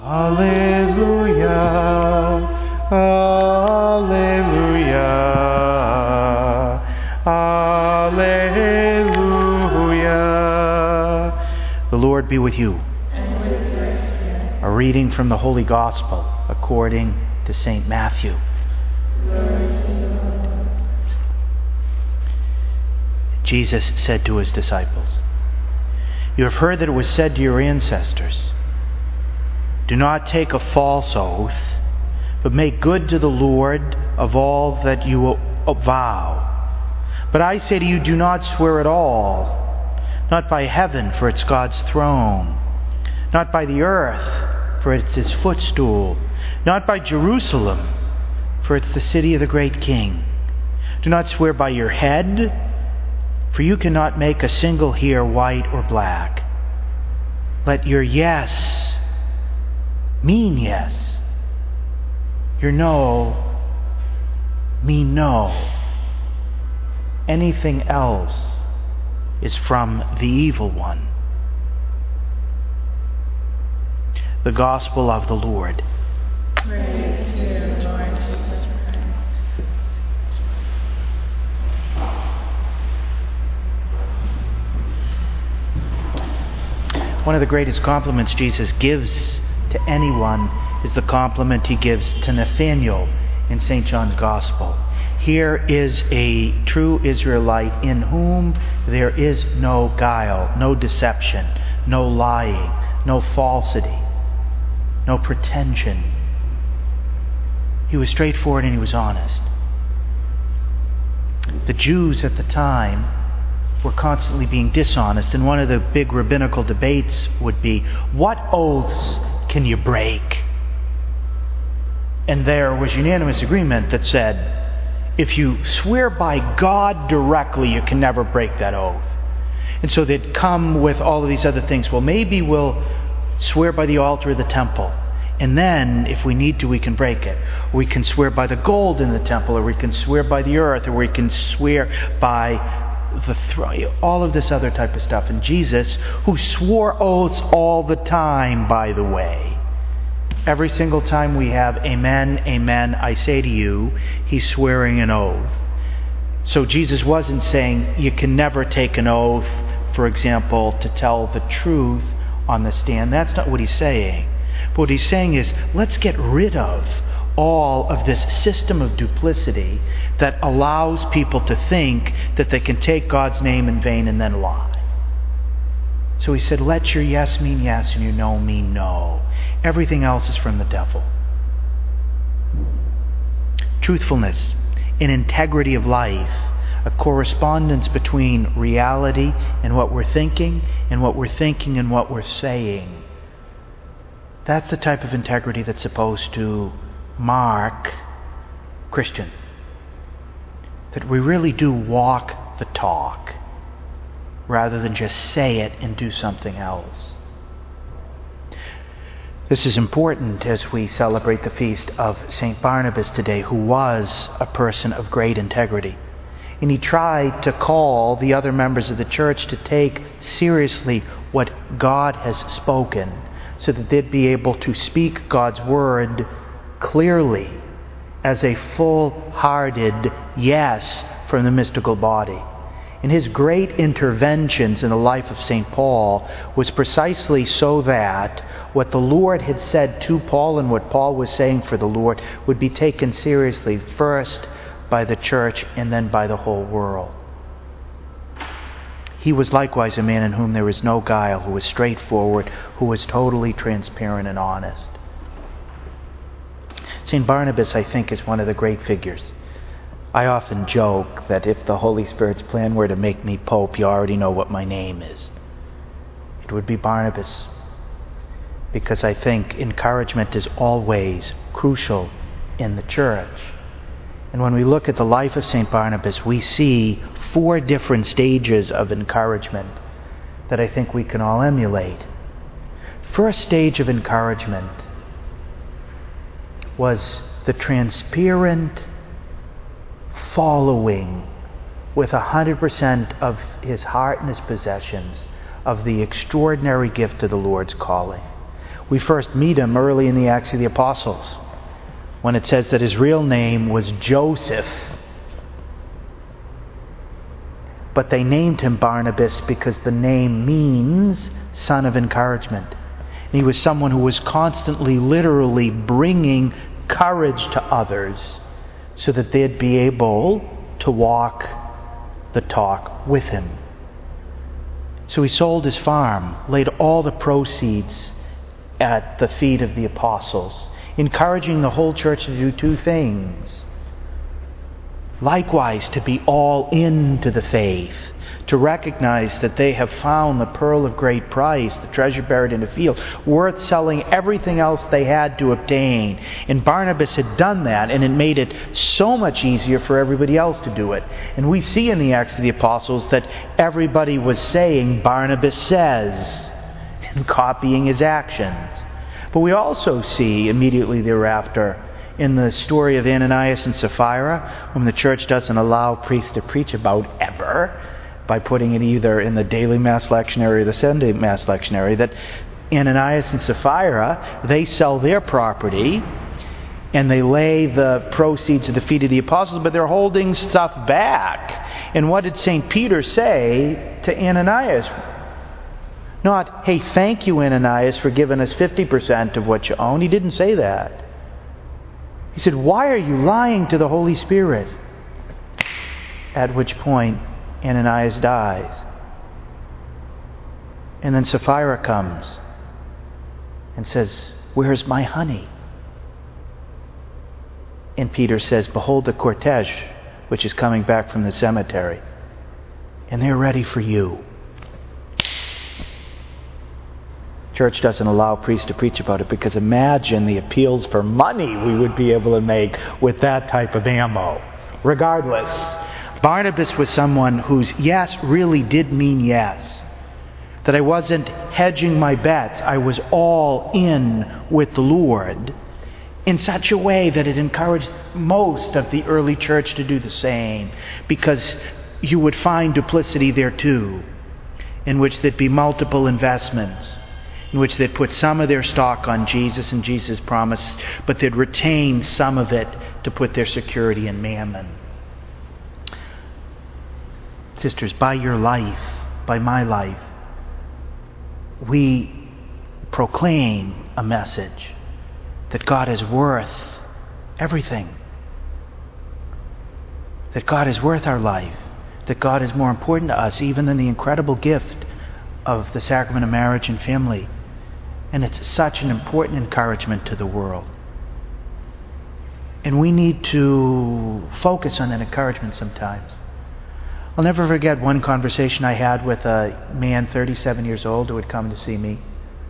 Alleluia, Alleluia, Alleluia. The Lord be with you. And with your spirit. A reading from the Holy Gospel according to St. Matthew. Glory to you, Lord. Jesus said to his disciples, "You have heard that it was said to your ancestors, 'Do not take a false oath, but make good to the Lord of all that you vow.' But I say to you, do not swear at all, not by heaven, for it's God's throne, not by the earth, for it's his footstool, not by Jerusalem, for it's the city of the great King. Do not swear by your head, for you cannot make a single hair white or black. Let your yes mean yes, your no mean no. Anything else is from the evil one." The Gospel of the Lord. Praise to you, Lord Jesus Christ. One of the greatest compliments Jesus gives to anyone is the compliment he gives to Nathanael in St. John's Gospel. Here is a true Israelite in whom there is no guile, no deception, no lying, no falsity, no pretension. He was straightforward and he was honest. The Jews at the time were constantly being dishonest, and one of the big rabbinical debates would be, what oaths can you break? And there was unanimous agreement that said, if you swear by God directly, you can never break that oath. And so they'd come with all of these other things. Well, maybe we'll swear by the altar of the temple, and then, if we need to, we can break it. We can swear by the gold in the temple, or we can swear by the earth, or we can swear by the throne, all of this other type of stuff. And Jesus, who swore oaths all the time, by the way, every single time we have amen, amen, I say to you, he's swearing an oath. So Jesus wasn't saying you can never take an oath, for example, to tell the truth on the stand. That's not what he's saying. But what he's saying is, let's get rid of all of this system of duplicity that allows people to think that they can take God's name in vain and then lie. So he said, let your yes mean yes and your no mean no. Everything else is from the devil. Truthfulness, an integrity of life, a correspondence between reality and what we're thinking, and what we're thinking and what we're saying. That's the type of integrity that's supposed to mark Christians. That we really do walk the talk, rather than just say it and do something else. This is important as we celebrate the feast of St. Barnabas today, who was a person of great integrity. And he tried to call the other members of the church to take seriously what God has spoken, so that they'd be able to speak God's word clearly as a full-hearted yes from the mystical body. And his great interventions in the life of St. Paul was precisely so that what the Lord had said to Paul and what Paul was saying for the Lord would be taken seriously, first by the church and then by the whole world. He was likewise a man in whom there was no guile, who was straightforward, who was totally transparent and honest. St. Barnabas, I think, is one of the great figures. I often joke that if the Holy Spirit's plan were to make me Pope, you already know what my name is. It would be Barnabas. Because I think encouragement is always crucial in the church. And when we look at the life of St. Barnabas, we see 4 different stages of encouragement that I think we can all emulate. First stage of encouragement was the transparent following with 100% of his heart and his possessions of the extraordinary gift of the Lord's calling. We first meet him early in the Acts of the Apostles, when it says that his real name was Joseph. But they named him Barnabas because the name means son of encouragement. And he was someone who was constantly, literally bringing courage to others so that they'd be able to walk the talk with him. So he sold his farm, laid all the proceeds at the feet of the apostles, encouraging the whole church to do two things. Likewise, to be all into the faith, to recognize that they have found the pearl of great price, the treasure buried in a field, worth selling everything else they had to obtain. And Barnabas had done that, and it made it so much easier for everybody else to do it. And we see in the Acts of the Apostles that everybody was saying, Barnabas says, and copying his actions. But we also see immediately thereafter in the story of Ananias and Sapphira, whom the church doesn't allow priests to preach about ever, by putting it either in the daily Mass lectionary or the Sunday Mass lectionary, that Ananias and Sapphira, they sell their property and they lay the proceeds at the feet of the apostles, but they're holding stuff back. And what did St. Peter say to Ananias? Not, hey, thank you, Ananias, for giving us 50% of what you own. He didn't say that. He said, why are you lying to the Holy Spirit? At which point, Ananias dies. And then Sapphira comes and says, where's my honey? And Peter says, behold the cortege, which is coming back from the cemetery. And they're ready for you. Church doesn't allow priests to preach about it, because imagine the appeals for money we would be able to make with that type of ammo. Regardless, Barnabas was someone whose yes really did mean yes. That I wasn't hedging my bets. I was all in with the Lord in such a way that it encouraged most of the early church to do the same, because you would find duplicity there too, in which there'd be multiple investments, in which they'd put some of their stock on Jesus and Jesus' promise, but they'd retain some of it to put their security in mammon. Sisters, by your life, by my life, we proclaim a message that God is worth everything. That God is worth our life. That God is more important to us even than the incredible gift of the sacrament of marriage and family. And it's such an important encouragement to the world. And we need to focus on that encouragement sometimes. I'll never forget one conversation I had with a man 37 years old who had come to see me.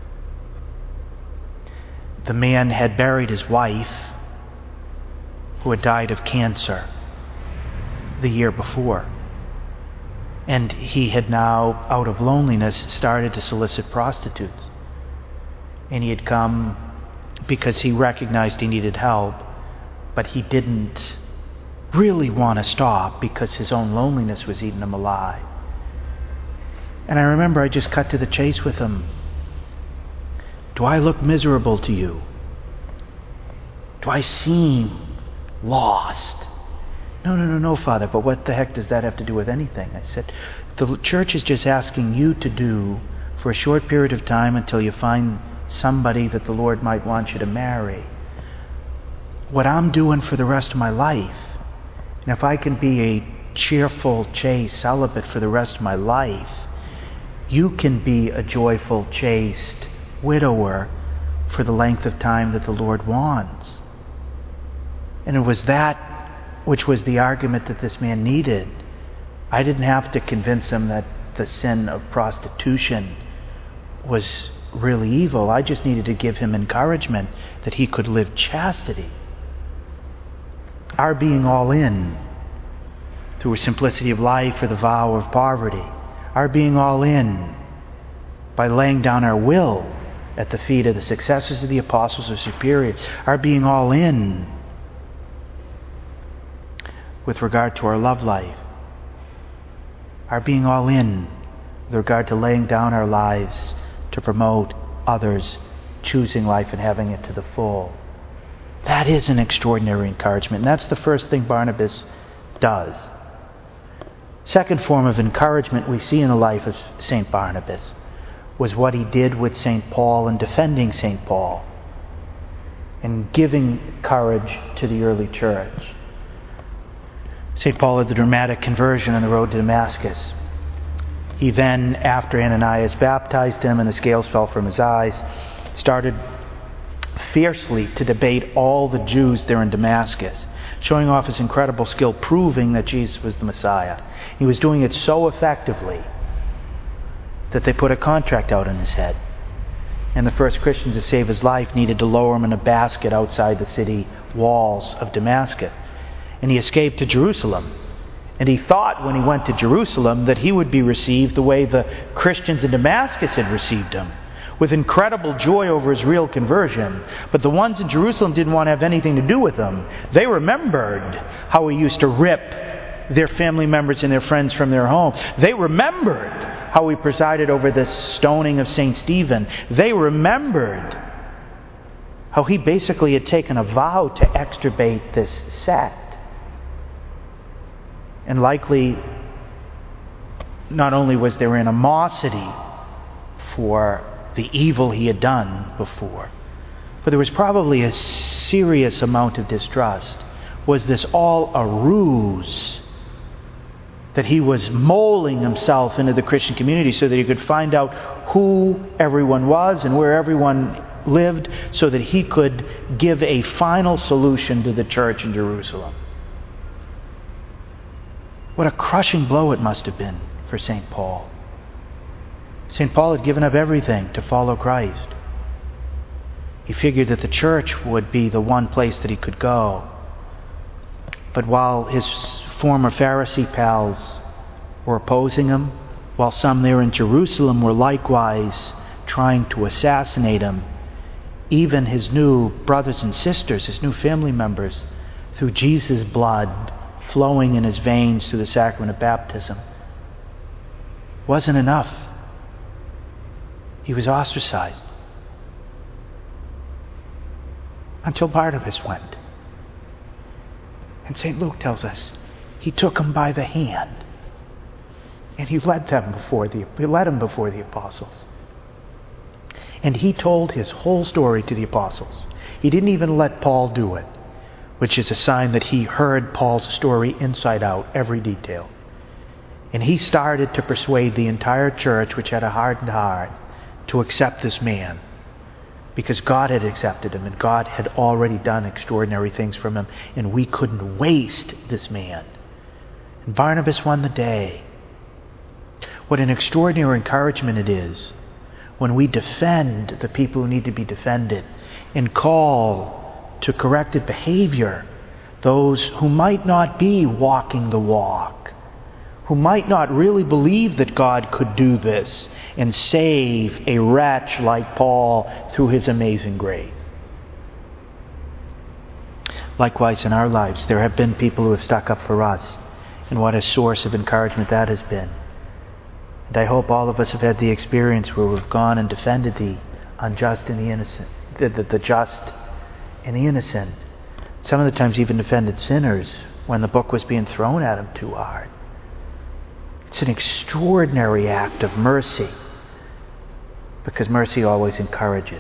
The man had buried his wife, who had died of cancer the year before. And he had now, out of loneliness, started to solicit prostitutes. And he had come because he recognized he needed help, but he didn't really want to stop because his own loneliness was eating him alive. And I remember I just cut to the chase with him. Do I look miserable to you? Do I seem lost? No, Father, but what the heck does that have to do with anything? I said, the church is just asking you to do for a short period of time until you find somebody that the Lord might want you to marry. What I'm doing for the rest of my life, and if I can be a cheerful, chaste celibate for the rest of my life, you can be a joyful, chaste widower for the length of time that the Lord wants. And it was that which was the argument that this man needed. I didn't have to convince him that the sin of prostitution was really evil. I just needed to give him encouragement that he could live chastity. Our being all in through a simplicity of life or the vow of poverty. Our being all in by laying down our will at the feet of the successors of the apostles or superiors. Our being all in with regard to our love life. Our being all in with regard to laying down our lives to promote others' choosing life and having it to the full. That is an extraordinary encouragement, and that's the first thing Barnabas does. Second form of encouragement we see in the life of St. Barnabas was what he did with St. Paul in defending St. Paul and giving courage to the early church. St. Paul had the dramatic conversion on the road to Damascus. He then, after Ananias baptized him and the scales fell from his eyes, started fiercely to debate all the Jews there in Damascus, showing off his incredible skill, proving that Jesus was the Messiah. He was doing it so effectively that they put a contract out on his head. And the first Christians to save his life needed to lower him in a basket outside the city walls of Damascus. And he escaped to Jerusalem. And he thought when he went to Jerusalem that he would be received the way the Christians in Damascus had received him, with incredible joy over his real conversion. But the ones in Jerusalem didn't want to have anything to do with him. They remembered how he used to rip their family members and their friends from their home. They remembered how he presided over the stoning of St. Stephen. They remembered how he basically had taken a vow to extirpate this sect. And likely, not only was there animosity for the evil he had done before, but there was probably a serious amount of distrust. Was this all a ruse? That he was molding himself into the Christian community so that he could find out who everyone was and where everyone lived, so that he could give a final solution to the church in Jerusalem. What a crushing blow it must have been for St. Paul. St. Paul had given up everything to follow Christ. He figured that the church would be the one place that he could go. But while his former Pharisee pals were opposing him, while some there in Jerusalem were likewise trying to assassinate him, even his new brothers and sisters, his new family members, through Jesus' blood flowing in his veins through the sacrament of baptism, wasn't enough. He was ostracized. Until Barnabas went. And St. Luke tells us he took him by the hand and he led him before the apostles. And he told his whole story to the apostles. He didn't even let Paul do it, which is a sign that he heard Paul's story inside out, every detail. And he started to persuade the entire church, which had a hardened heart, to accept this man, because God had accepted him and God had already done extraordinary things from him, and we couldn't waste this man. And Barnabas won the day. What an extraordinary encouragement it is when we defend the people who need to be defended and call to corrected behavior those who might not be walking the walk, who might not really believe that God could do this and save a wretch like Paul through his amazing grace. Likewise, in our lives, there have been people who have stuck up for us, and what a source of encouragement that has been. And I hope all of us have had the experience where we've gone and defended the unjust and the innocent, the just and the innocent. Some of the times even defended sinners when the book was being thrown at them too hard. It's an extraordinary act of mercy, because mercy always encourages.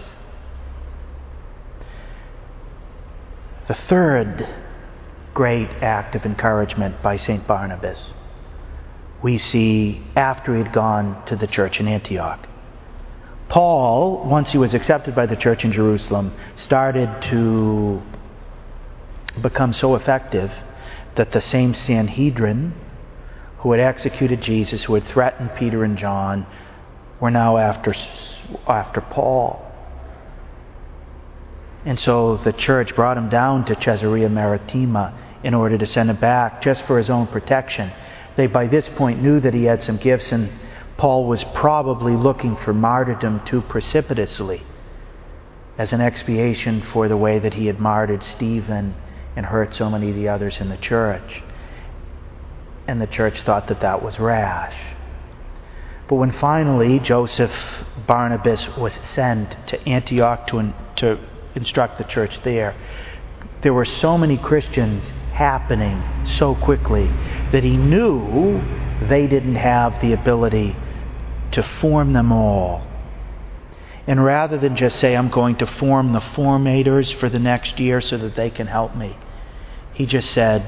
The third great act of encouragement by St. Barnabas we see after he'd gone to the church in Antioch. Paul, once he was accepted by the church in Jerusalem, started to become so effective that the same Sanhedrin who had executed Jesus, who had threatened Peter and John, were now after Paul. And so the church brought him down to Caesarea Maritima in order to send him back just for his own protection. They by this point knew that he had some gifts, and Paul was probably looking for martyrdom too precipitously as an expiation for the way that he had martyred Stephen and hurt so many of the others in the church. And the church thought that that was rash. But when finally Joseph Barnabas was sent to Antioch to instruct the church there were so many Christians happening so quickly that he knew they didn't have the ability to form them all. And rather than just say, I'm going to form the formators for the next year so that they can help me, he just said,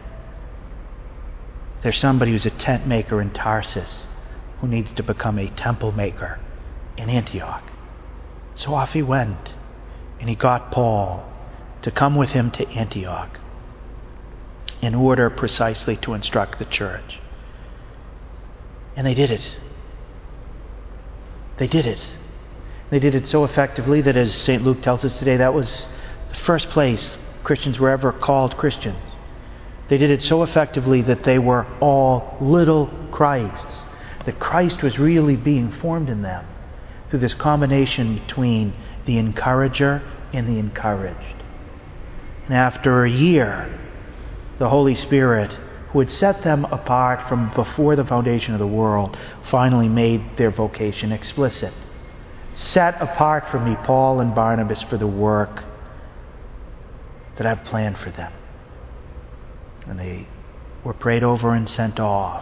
there's somebody who's a tent maker in Tarsus who needs to become a temple maker in Antioch. So off he went, and he got Paul to come with him to Antioch in order precisely to instruct the church. And they did it. They did it. They did it so effectively that, as St. Luke tells us today, that was the first place Christians were ever called Christians. They did it so effectively that they were all little Christs, that Christ was really being formed in them through this combination between the encourager and the encouraged. And after a year, the Holy Spirit, who had set them apart from before the foundation of the world, finally made their vocation explicit. Set apart for me Paul and Barnabas for the work that I've planned for them. And they were prayed over and sent off.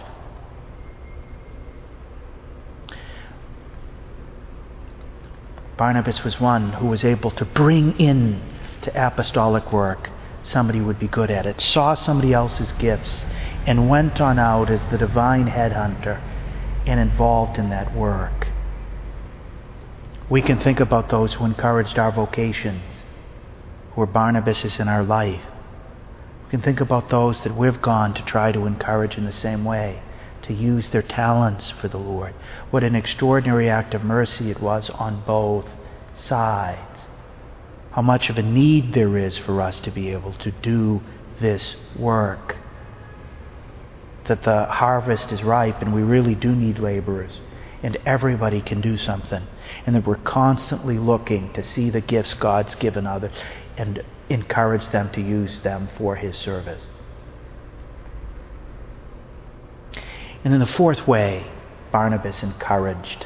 Barnabas was one who was able to bring in to apostolic work somebody who would be good at it, saw somebody else's gifts, and went on out as the divine headhunter and involved in that work. We can think about those who encouraged our vocations, who were Barnabases in our life. We can think about those that we've gone to try to encourage in the same way, to use their talents for the Lord. What an extraordinary act of mercy it was on both sides. How much of a need there is for us to be able to do this work. That the harvest is ripe and we really do need laborers. And everybody can do something. And that we're constantly looking to see the gifts God's given others and encourage them to use them for His service. And then the fourth way Barnabas encouraged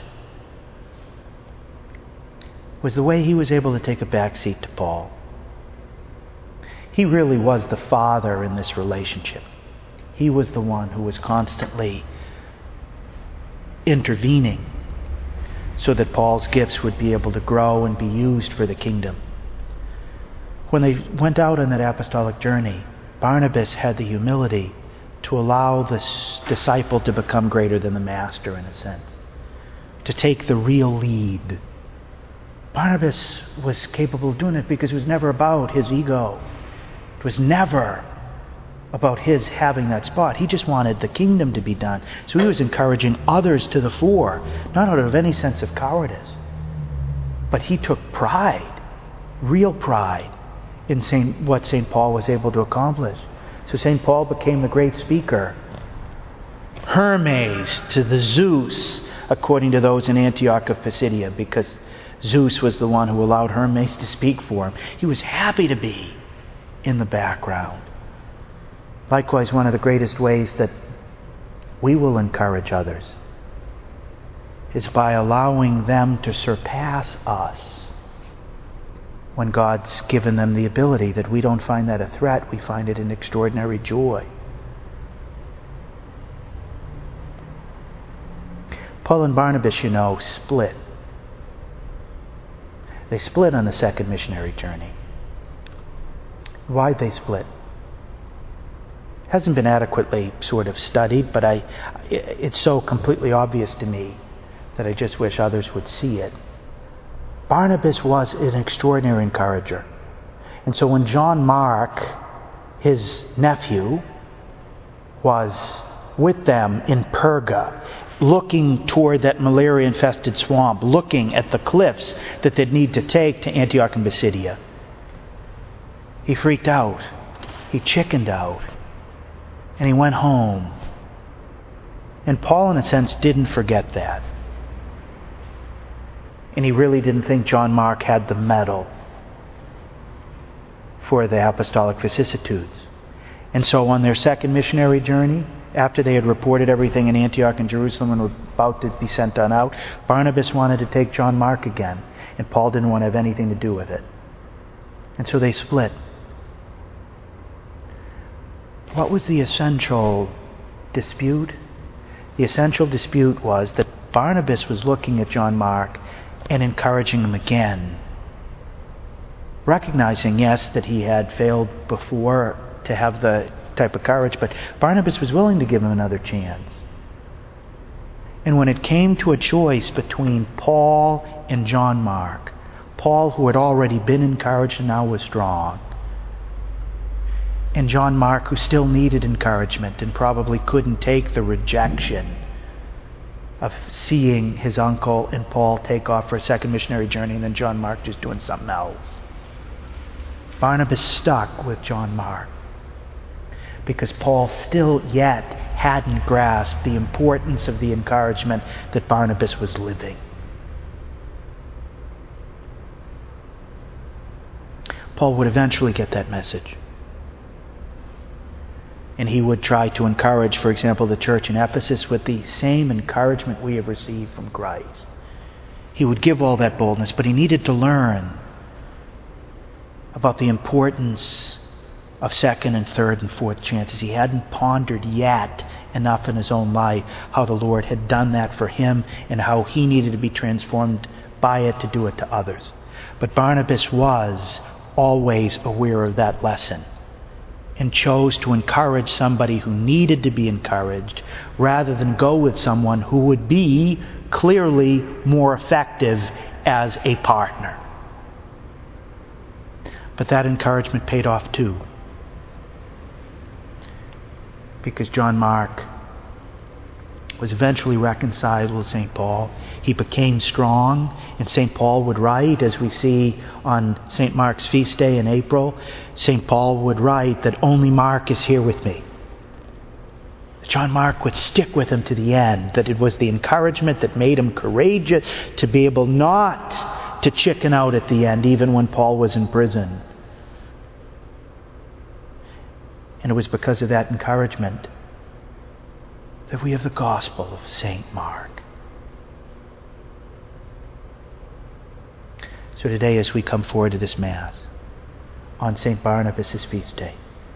was the way he was able to take a back seat to Paul. He really was the father in this relationship. He was the one who was constantly intervening so that Paul's gifts would be able to grow and be used for the kingdom. When they went out on that apostolic journey, Barnabas had the humility to allow this disciple to become greater than the master, in a sense, to take the real lead. Barnabas was capable of doing it because it was never about his ego. It was never about his having that spot. He just wanted the kingdom to be done. So he was encouraging others to the fore, not out of any sense of cowardice. But he took pride, real pride, in what St. Paul was able to accomplish. So St. Paul became the great speaker. Hermes to the Zeus, according to those in Antioch of Pisidia, because Zeus was the one who allowed Hermes to speak for him. He was happy to be in the background. Likewise, one of the greatest ways that we will encourage others is by allowing them to surpass us when God's given them the ability, that we don't find that a threat, we find it an extraordinary joy. Paul and Barnabas, split. They split on the second missionary journey. Why'd they split? Hasn't been adequately sort of studied, but it's so completely obvious to me that I just wish others would see it. Barnabas was an extraordinary encourager. And so when John Mark, his nephew, was with them in Perga, looking toward that malaria-infested swamp, looking at the cliffs that they'd need to take to Antioch and Pisidia, he freaked out. He chickened out. And he went home. And Paul, in a sense, didn't forget that. And he really didn't think John Mark had the mettle for the apostolic vicissitudes. And so on their second missionary journey, after they had reported everything in Antioch and Jerusalem and were about to be sent on out, Barnabas wanted to take John Mark again, and Paul didn't want to have anything to do with it. And so they split. What was the essential dispute? The essential dispute was that Barnabas was looking at John Mark and encouraging him again, recognizing, yes, that he had failed before to have the type of courage, but Barnabas was willing to give him another chance. And when it came to a choice between Paul and John Mark, Paul, who had already been encouraged and now was strong, and John Mark, who still needed encouragement and probably couldn't take the rejection of seeing his uncle and Paul take off for a second missionary journey and then John Mark just doing something else, Barnabas stuck with John Mark because Paul still yet hadn't grasped the importance of the encouragement that Barnabas was living. Paul would eventually get that message. And he would try to encourage, for example, the church in Ephesus with the same encouragement we have received from Christ. He would give all that boldness, but he needed to learn about the importance of second and third and fourth chances. He hadn't pondered yet enough in his own life how the Lord had done that for him and how he needed to be transformed by it to do it to others. But Barnabas was always aware of that lesson and chose to encourage somebody who needed to be encouraged rather than go with someone who would be clearly more effective as a partner. But that encouragement paid off too, because John Mark was eventually reconciled with St. Paul. He became strong, and St. Paul would write, as we see on St. Mark's feast day in April, St. Paul would write that only Mark is here with me. John Mark would stick with him to the end, that it was the encouragement that made him courageous to be able not to chicken out at the end, even when Paul was in prison. And it was because of that encouragement that we have the gospel of St. Mark. So today, as we come forward to this Mass on St. Barnabas' feast day,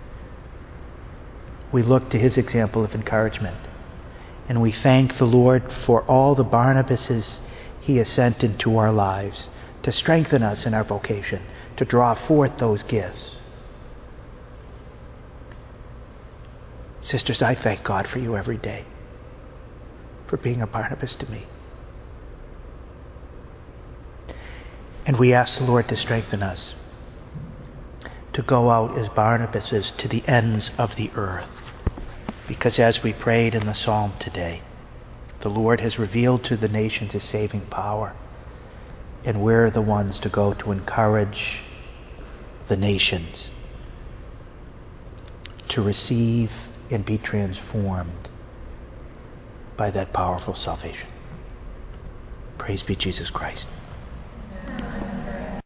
we look to his example of encouragement, and we thank the Lord for all the Barnabases he has sent into our lives to strengthen us in our vocation, to draw forth those gifts. Sisters, I thank God for you every day, for being a Barnabas to me. And we ask the Lord to strengthen us, to go out as Barnabases to the ends of the earth. Because as we prayed in the psalm today, the Lord has revealed to the nations his saving power. And we're the ones to go to encourage the nations to receive and be transformed by that powerful salvation. Praise be Jesus Christ.